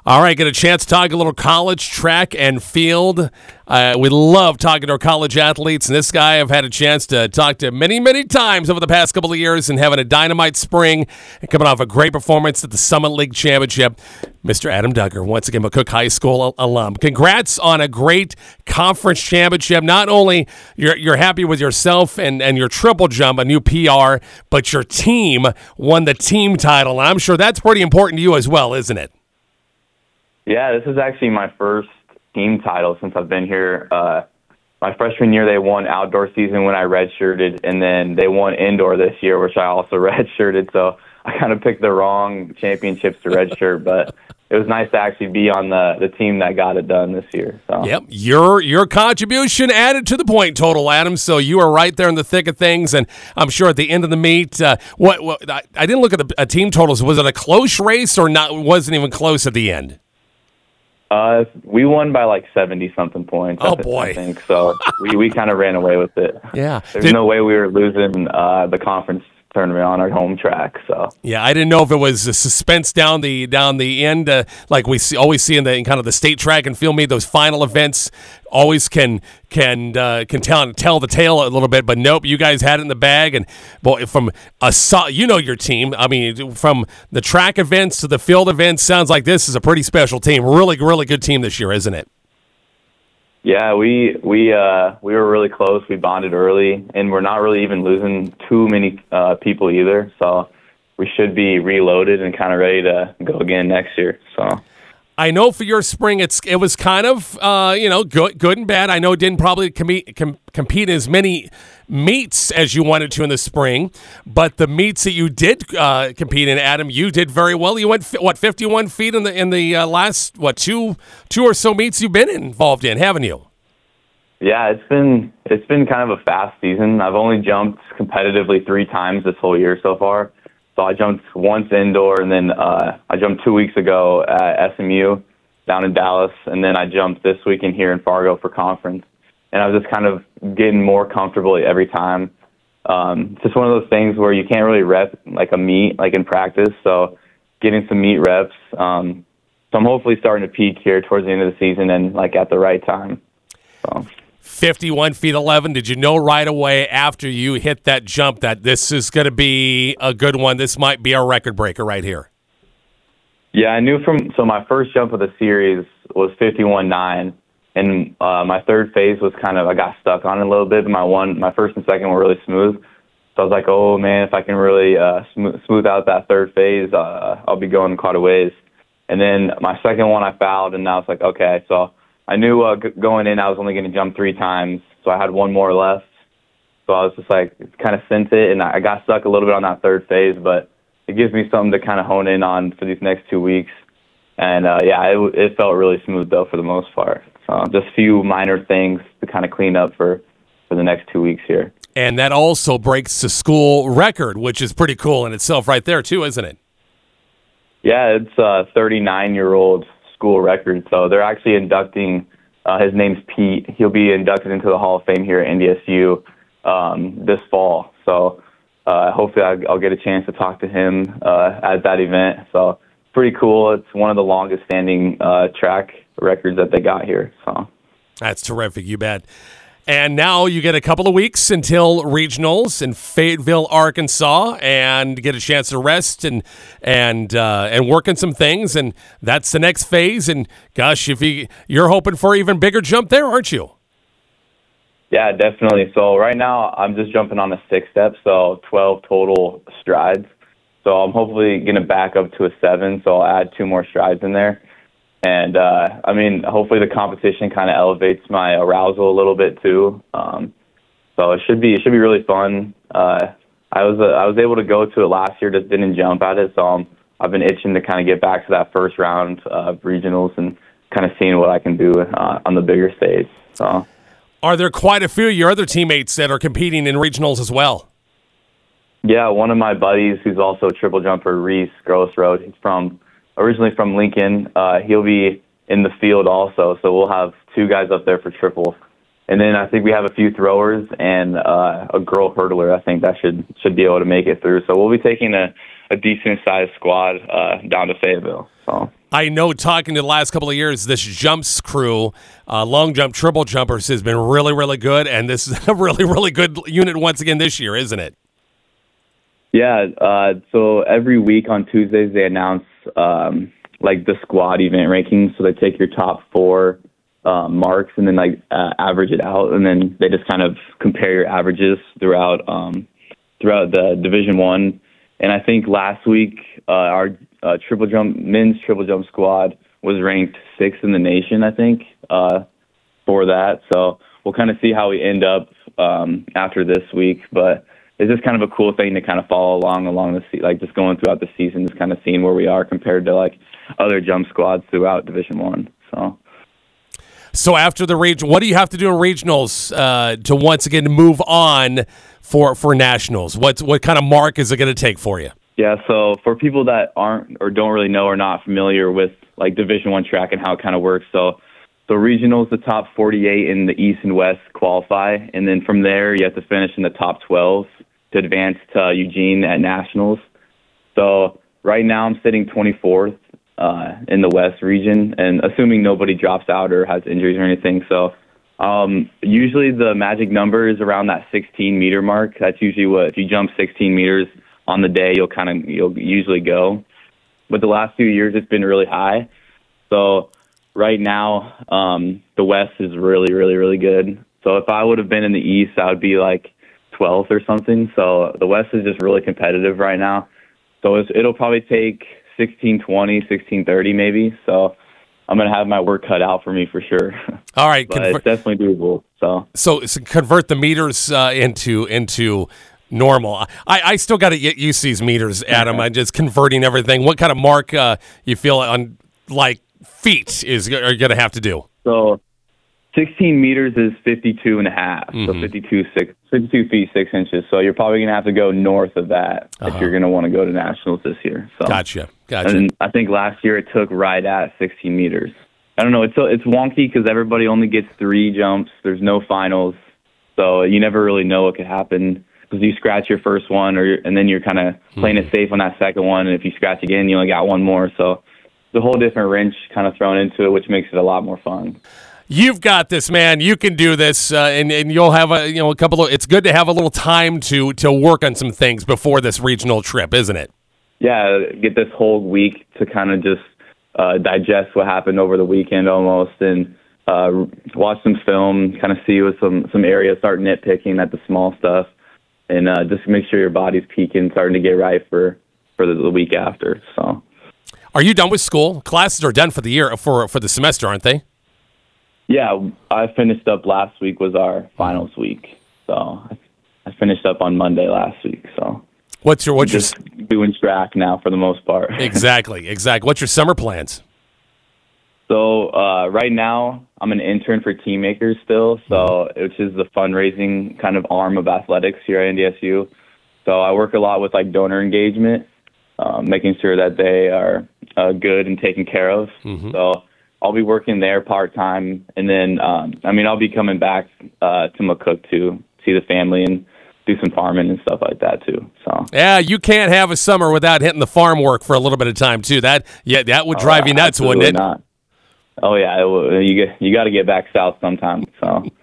All right, get a chance to talk a little college track and field. We love talking to our college athletes, and this guy I've had a chance to talk to many, many times over the past couple of years and having a dynamite spring and coming off a great performance at the Summit League Championship. Mr. Adam Duggar, once again, McCook High School alum. Congrats on a great conference championship. Not only you're happy with yourself and your triple jump, a new PR, but your team won the team title, and I'm sure that's pretty important to you as well, isn't it? Yeah, this is actually my first team title since I've been here. My freshman year, they won outdoor season when I redshirted, and then they won indoor this year, which I also redshirted. So I kind of picked the wrong championships to redshirt, but it was nice to actually be on the team that got it done this year. So. Yep, your contribution added to the point total, Adam. So you are right there in the thick of things, and I'm sure at the end of the meet, I didn't look at the team totals. Was it a close race or not? Wasn't even close at the end. We won by like 70-something points. Oh, boy. I think so. we kind of ran away with it. Yeah. There's no way we were losing the conference tournament on our home track. So yeah, I didn't know if it was a suspense down the end, like we always see in kind of the state track and field meet. Those final events always can tell the tale a little bit, but nope, you guys had it in the bag. And boy, from your team. I mean, from the track events to the field events, sounds like this is a pretty special team. Really, really good team this year, isn't it? Yeah, we were really close. We bonded early, and we're not really even losing too many people either. So we should be reloaded and kind of ready to go again next year. So I know for your spring, it was kind of good and bad. I know it didn't probably compete in as many meets as you wanted to in the spring, but the meets that you did compete in, Adam, you did very well. You went 51 feet in the last two or so meets you've been involved in, haven't you? Yeah, it's been kind of a fast season. I've only jumped competitively 3 times this whole year so far. So I jumped once indoor, and then I jumped 2 weeks ago at SMU down in Dallas, and then I jumped this weekend here in Fargo for conference. And I was just kind of getting more comfortable every time. Just one of those things where you can't really rep like a meet like in practice. So getting some meet reps. So I'm hopefully starting to peak here towards the end of the season and like at the right time. So. 51 feet 11. Did you know right away after you hit that jump that this is going to be a good one? This might be a record breaker right here. Yeah, I knew so my first jump of the series was 51.9. And my third phase was I got stuck on it a little bit, but my first and second were really smooth. So I was like, oh man, if I can really smooth out that third phase, I'll be going quite a ways. And then my second one I fouled, and I was like, okay. So I knew going in I was only going to jump 3 times, so I had one more left. So I was just like, kind of sent it, and I got stuck a little bit on that third phase, but it gives me something to kind of hone in on for these next 2 weeks. And it felt really smooth though for the most part. Just a few minor things to kind of clean up for the next 2 weeks here. And that also breaks the school record, which is pretty cool in itself right there too, isn't it? Yeah, it's a 39-year-old school record. So they're actually inducting, his name's Pete. He'll be inducted into the Hall of Fame here at NDSU this fall. So hopefully I'll get a chance to talk to him at that event. So pretty cool. It's one of the longest standing track records that they got here. So that's terrific. You bet. And now you get a couple of weeks until regionals in Fayetteville, Arkansas, and get a chance to rest and work on some things. And that's the next phase. And gosh, you're hoping for an even bigger jump there, aren't you? Yeah, definitely. So right now I'm just jumping on a 6-step, so 12 total strides. So I'm hopefully going to back up to a 7, so I'll add 2 more strides in there. And, hopefully the competition kind of elevates my arousal a little bit too. So it should be really fun. I was able to go to it last year, just didn't jump at it. So I've been itching to kind of get back to that first round of regionals and kind of seeing what I can do on the bigger stage. So, are there quite a few of your other teammates that are competing in regionals as well? Yeah, one of my buddies who's also a triple jumper, Reese Grossroad, he's originally from Lincoln. He'll be in the field also, so we'll have 2 guys up there for triple. And then I think we have a few throwers and a girl hurdler. I think that should be able to make it through. So we'll be taking a decent-sized squad down to Fayetteville. So I know talking to the last couple of years, this jumps crew, long jump, triple jumpers has been really, really good. And this is a really, really good unit once again this year, isn't it? Yeah. So every week on Tuesdays, they announce like the squad event rankings. So they take your top 4 marks and then average it out. And then they just kind of compare your averages throughout the Division I. And I think last week, our men's triple jump squad was ranked 6th in the nation, I think, for that. So we'll kind of see how we end up after this week. But it's just kind of a cool thing to kind of follow along the just going throughout the season, just kind of seeing where we are compared to like other jump squads throughout Division I. So after the region, what do you have to do in regionals to once again move on for nationals? What kind of mark is it going to take for you? Yeah, so for people that aren't or don't really know or not familiar with like Division I track and how it kind of works, so regionals, the top 48 in the East and West qualify, and then from there you have to finish in the top 12 to advance to Eugene at nationals. So right now I'm sitting 24th in the West region, and assuming nobody drops out or has injuries or anything. So usually the magic number is around that 16-meter mark. That's usually if you jump 16 meters on the day, you'll usually go. But the last few years, it's been really high. So right now, the West is really, really, really good. So if I would have been in the East, I would be like 12th or something. So the West is just really competitive right now. So it'll probably take 16:20, 16:30 maybe. So I'm going to have my work cut out for me for sure. All right. But it's definitely doable. So convert the meters into normal. I still got to get used to these meters, Adam. I'm just converting everything. What kind of mark you feel on like feet are going to have to do? So 16 meters is 52 and a half. So 52 feet 6 inches. So you're probably going to have to go north of that if you're going to want to go to nationals this year. So Gotcha. And I think last year it took right at 16 meters. I don't know. It's wonky because everybody only gets 3 jumps. There's no finals, so you never really know what could happen. Because you scratch your first one, and then you're kind of playing it safe on that second one. And if you scratch again, you only got one more. So the whole different wrench kind of thrown into it, which makes it a lot more fun. You've got this, man. You can do this, and you'll have a couple of. It's good to have a little time to work on some things before this regional trip, isn't it? Yeah, get this whole week to kind of just digest what happened over the weekend almost, and watch some film, kind of see with some areas, start nitpicking at the small stuff. And just make sure your body's peaking, starting to get right for the week after. So, are you done with school? Classes are done for the year, for the semester, aren't they? Yeah, I finished up last week. Was our finals week, so I finished up on Monday last week. So, what's your just doing track now for the most part? Exactly. What's your summer plans? So right now, I'm an intern for Teammakers still, which is the fundraising kind of arm of athletics here at NDSU. So I work a lot with like donor engagement, making sure that they are good and taken care of. So I'll be working there part-time, and then I'll be coming back to McCook to see the family and do some farming and stuff like that too. So yeah, you can't have a summer without hitting the farm work for a little bit of time too. That would drive you nuts, wouldn't it? Not. Oh yeah, you got to get back south sometime. So